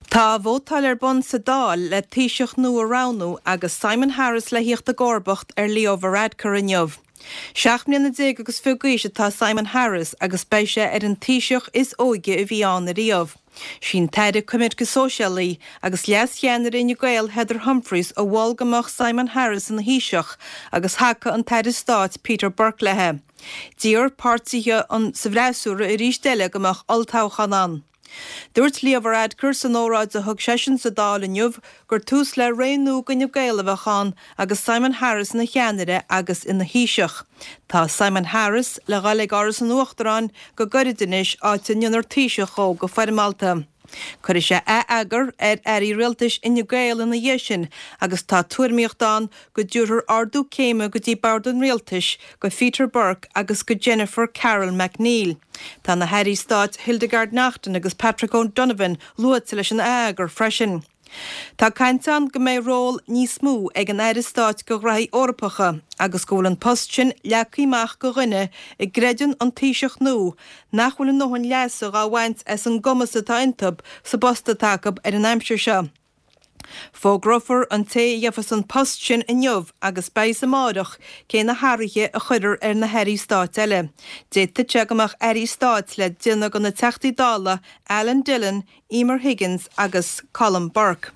Tá bhótáil bon sa dáil le taoiseach nua ránú agus Simon Harris le híocht a gcórbacht Leo Varadkar inniuh. Seach mbliana déag agus fugaíise tá Simon Harris agus béise an taoiseach is óige a bhí an a riamh. Sin teidir cumid go sóisialaí agus leas cheanar in Gael Heather Humphreys ó bháilgamach Simon Harris an híiseach agus hacha an teidir Stát Peter Burke lethe. Díor pártaithe an sa bhreasúra i rís deile gomach oltáchan an. Dúirt Leo Varadkar san óráid a thug sesin sa dáil inniuh gur tús le réonú go Gaeilehachán agus Simon Harris na cheannaire agus ina híiseach. Tá Simon Harris le galig áras an uachtarán go guridinis áit in ionar taoiseach ó go fearmalta. Cuir sé agar airí rialtais in Gael in na dhéisin agus tá tuairmíochtán go dúrthar ardú céime go dtí bardan rialtais go Peter Burke agus go Jennifer Carroll McNeil. Tá na Harry Stát Hildegard Nachton agus Patrick O'Donovan luad leis an agar freisin. Tá cainteán go méid ról níos smú ag an éidir Stát go raibh orpacha agus go bhfuil an post sin leacaíach go rinne i greideann an taoiseach nó nach bhfuil an nóhain leasach á bhaint as an gomas atá intab sa bosta takeab ar an aimsir seo. Fógrofar an té dheafas an post sin inniuh agus béis amádach cé na háirithe a chuidir ar na Harry Stát eile. Déta teagamach Harry Stát le duine go na teachtaí dála Alan Dillon, Emer Higgins agus Colin Burke.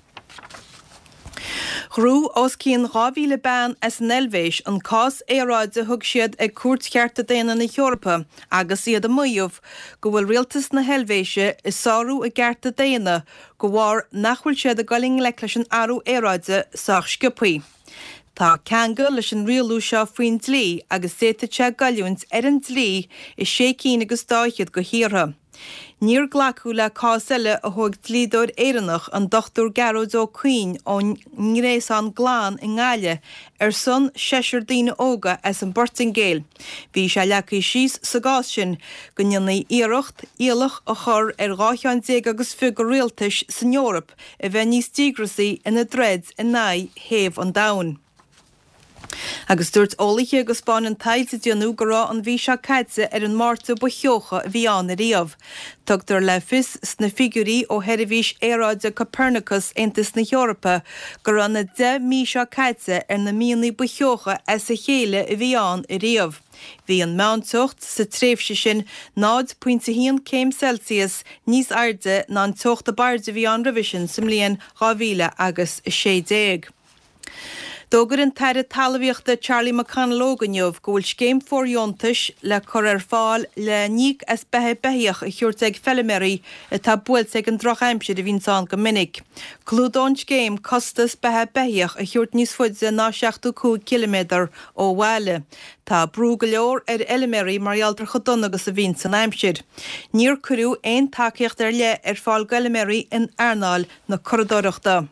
Chrú os cían rábhíle ban as an elvéis an cás éráide thug siad ag cuairt chearta déana na Eorpa agus iad a muomh go bhfuil rialtas na helvéise is sáú a gearta déana go bhhar nachhfuil siad a galing le leis an áú éráide sách scipaí. Tá ceanga leis an rialú seo faoin dlí agus séta te galúint ar an dlí is sé cín agus dáichiad go hiartha. Níor ghlacu le cás eile a thug dlídóir éireannach an dochtúr Garrod ó Queen ón ngréas an gláán in Gáile ar son seisiir daoine óga as an Bortingale. Bhí se leacaí síos sa gás sin go nionnaí iirecht, íalach a chur ar 80 agus figur rialtais san Eorp a bheith níos dígrasaí ina dreid in naid héamh an domhan. Agus dúirt ólaithe agus bán an taidte dionú go rá an bhí se caidse ar an márta ba cheocha a bhí an a riamh. Tugtar le fis sna figurí ó Herivís éráide Copernicus Aontas na Eorpa gur an na 10 mí se caidse ar na míonaí ba cheocha as a chéile a bhí an a riamh. Bhí an meántocht sa tréimhse sin 9.1 Celsius níos airde ná an tocht a barde bhí an revision sa mbliain 2000 agus 60. Dógur an teire talmhaíochta Charlie McConnell óganiuh go bhfuil scéim fóriontais le chur ar fáil le níoc as betheach a chuirt ag Fellimery atá buailt ag an droch aimsir a bhín san go minic. Clúdán scéim costas betheach a chuirt níos fuide ná 65 km ó bhile. Tá brú go leor ar Ellimery maraltar chodonna agus a bhín san aimsir. Níor curú aon takeíocht ar le ar fáil Ellimery in Arnáil na corridóireachta.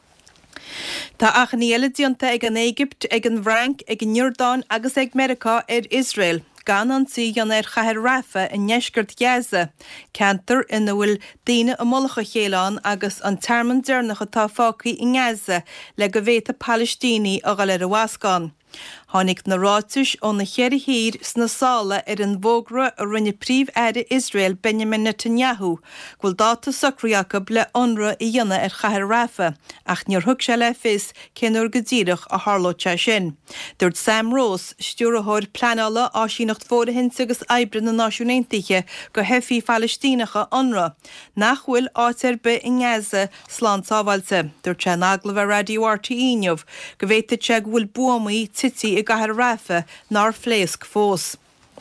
Tá achan eile dionta ag an Éigipt, ag an Bhreanc, ag an Jordán agus ag Merica ar Israel. Gan an tí gan ar Chahar Rafa in neisgurt Gaza. Cantar ina bhfuil daoine a molacha chéileán agus an terman dearnacha tá fácaí in Gaza le go bhhéta Palestíní a gal ar a Wascán. Tháinig na ráis ó na chéir hír sna sála ar an bhógra a rinne príomh aire Israel Benjamin Netanyahu, ghfuil dáta sacraíocha le ionra i dhéanana ar Chahar Rafa, ach níor thug se le fis cinúir go ddíireach a tharlóte sin. Dúirt Sam Rose, stúrathóir pleanála áisínacht fórahinsa agus oibre na náisiúntaithe go hefií Palestínacha ionra, nach bhfuil áitir be in Gaza slán sábhailte. Dúirt se aglah Radio RTE inniuh go bhhéta te bhfuil buamaí tití i Chahar Rafa nar phléasc fós.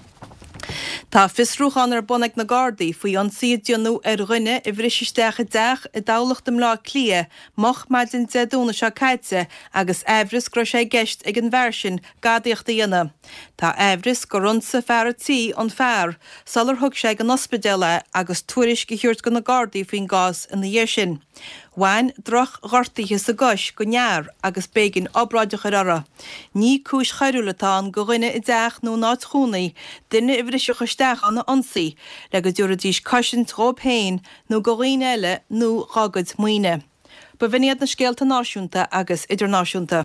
Tá fisrúchan ar bonnig na Gardaí faoi an siad dionú ar rinne i bhriisisteach deach i dálachtm lá clia moch maidin deadúna se caite agus éhris gro sé geist ag an bhharsin gadaíochta dhéana. Tá éhris go runsa fearratí an fearr, salar thug sé an ospidéile agus tuairis go thiúirt go na Gardaí faoin gás in na dhé sin. Bhain droch ghortaithe sa gais go near agus bégin obráideach ar ara. Ní cúis chairúlatán go rinne i deach nó ná trúnaí duine i bhriseach isteach anna ansaí le go dúradís caisin tróp héin nó go riine eile nó ragad muoine. Ba bhíad na scéalta náisiúnta agus idirnáisiúnta.